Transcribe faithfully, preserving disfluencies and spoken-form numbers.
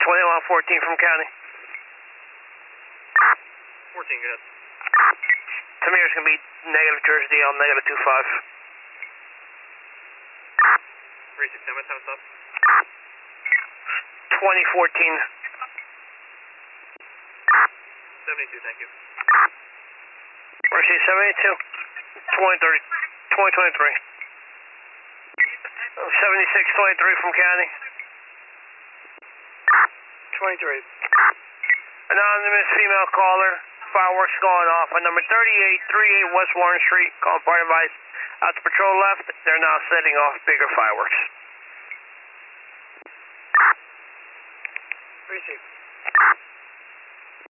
twenty-one fourteen from county. fourteen, go ahead. Tamir's going to be negative Jersey D L, negative two five. three six, how much time stop? twenty fourteen. seventy-two, thank you. Mercy, seventy-two. twenty thirty, twenty twenty-three. seventy-six twenty-three from county. twenty-three. Anonymous female caller. Fireworks going off on number thirty-eight thirty-eight West Warren Street. Calling party advice. Out to patrol left. They're now setting off bigger fireworks. Three six.